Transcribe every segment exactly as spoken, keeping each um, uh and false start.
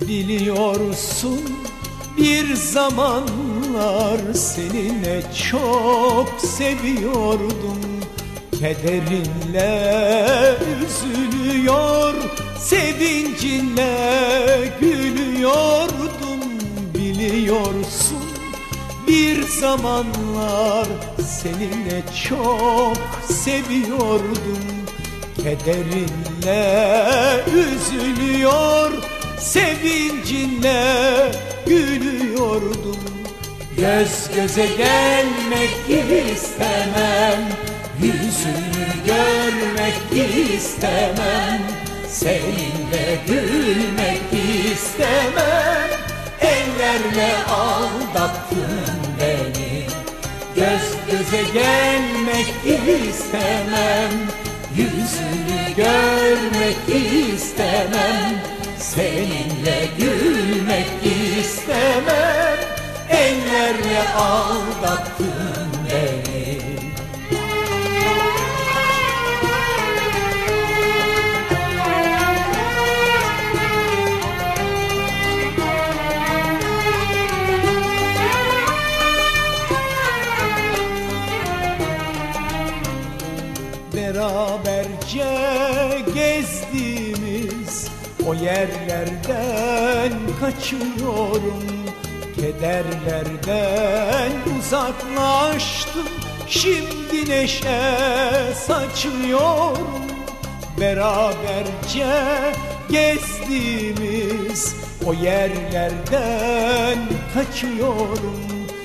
Biliyorsun bir zamanlar seni ne çok seviyordum. Kederinle üzülüyor, sevincinle gülüyordum. Biliyorsun bir zamanlar seni ne çok seviyordum. Kederinle üzülüyor, sevincinle gülüyordum. Göz göze gelmek istemem, yüzünü görmek istemem, seninle gülmek istemem. Ellerle aldattın beni. Göz göze gelmek istemem, yüzünü görmek istemem, seninle gülmek istemem. Ellerle aldattın beni. Beraberce gezdiğimiz o yerlerden kaçıyorum. Kederlerden uzaklaştım, şimdi neşe saçıyorum. Beraberce gezdiğimiz o yerlerden kaçıyorum.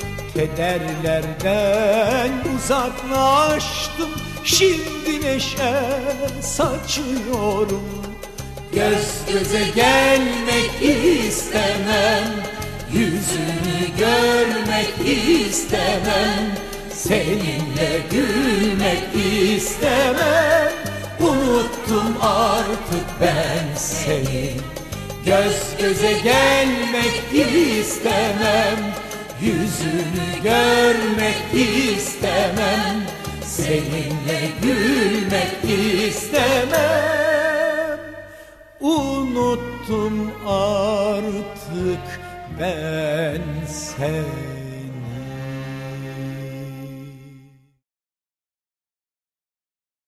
Kederlerden uzaklaştım, şimdi neşe saçıyorum. Göz göze gelmek istemem, yüzünü görmek istemem, seninle gülmek istemem. Unuttum artık ben seni. Göz göze gelmek istemem, yüzünü görmek istemem, seninle gülmek istemem. Unuttum artık ben seni.